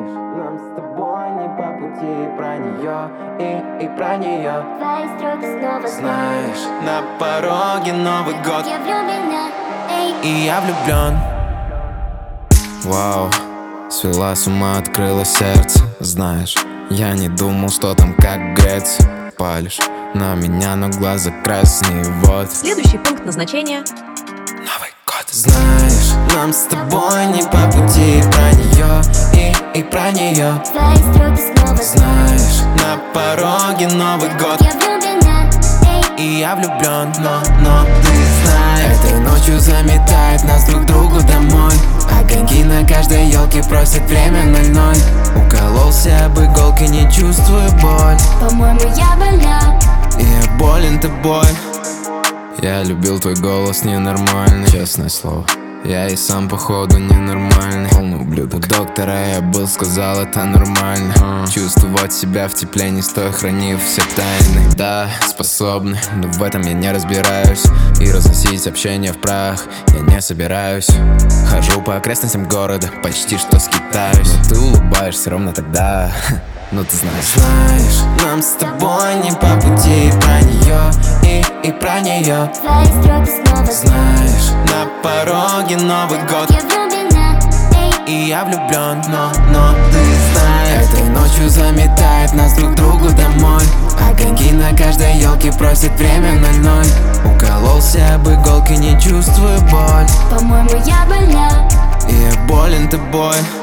нам с тобой не по пути. Про нее и про нее Твои строки снова знаешь, на пороге Новый год, я влюблена, эй. и я влюблен. Вау, свела с ума, открыла сердце. Знаешь, я не думал, что там как греться. Палишь на меня, но глаза красные, вот. Следующий пункт назначения. Новый год. Знаешь, нам с тобой не по пути. Про нее и про нее Твои строки снова знаешь, на пороге Новый год, я влюблена, эй. и я влюблен, но ты знаешь, этой ночью заметает нас друг другу домой. Огоньки на каждой елке просят время 00. Укололся об иголке, не чувствую боль. По-моему, я больна. И я болен тобой. Я любил твой голос ненормальный, честное слово. Я и сам походу ненормальный, полный ублюдок. Доктора я был, сказал, это нормально. Чувствовать себя в тепле, не стоя, хранив все тайны. Да, способны, но в этом я не разбираюсь. И разносить общение в прах я не собираюсь. Хожу по окрестностям города, почти что скитаюсь. Но ты улыбаешься ровно тогда, ну ты знаешь, нам с тобой не по пути. Про нее и про нее Твои строки снова знаешь, на пороге Новый год, я влюблена, эй. и я влюблен, но ты знаешь, этой ночью заметает нас друг другу домой. Огоньки на каждой елке просят время 00. Укололся об иголке, не чувствую боль. По-моему, я больна. И я болен тобой.